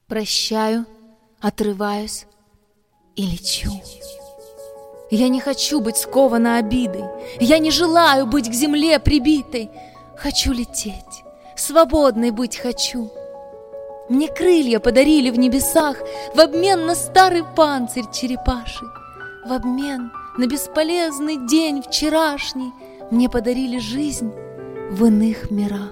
Прощаю, отрываюсь и лечу. Я не хочу быть скована обидой, я не желаю быть к земле прибитой. Хочу лететь, свободной быть хочу. Мне крылья подарили в небесах в обмен на старый панцирь черепаший. В обмен на бесполезный день вчерашний мне подарили жизнь в иных мирах.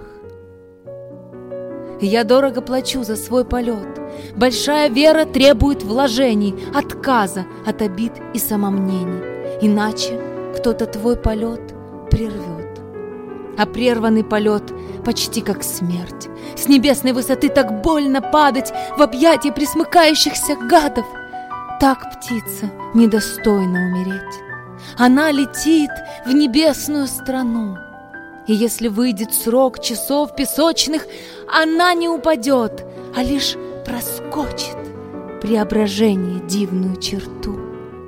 Я дорого плачу за свой полет. Большая вера требует вложений, отказа от обид и самомнений. Иначе кто-то твой полет прервет. А прерванный полет почти как смерть. С небесной высоты так больно падать в объятия пресмыкающихся гадов. Так птица недостойна умереть. Она летит в небесную страну. И если выйдет срок часов песочных, она не упадет, а лишь проскочит преображение дивную черту.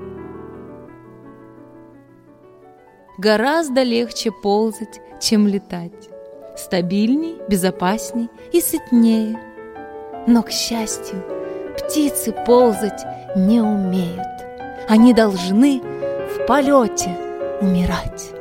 Гораздо легче ползать, чем летать. Стабильней, безопасней и сытнее. Но, к счастью, птицы ползать не умеют. Они должны в полете умирать.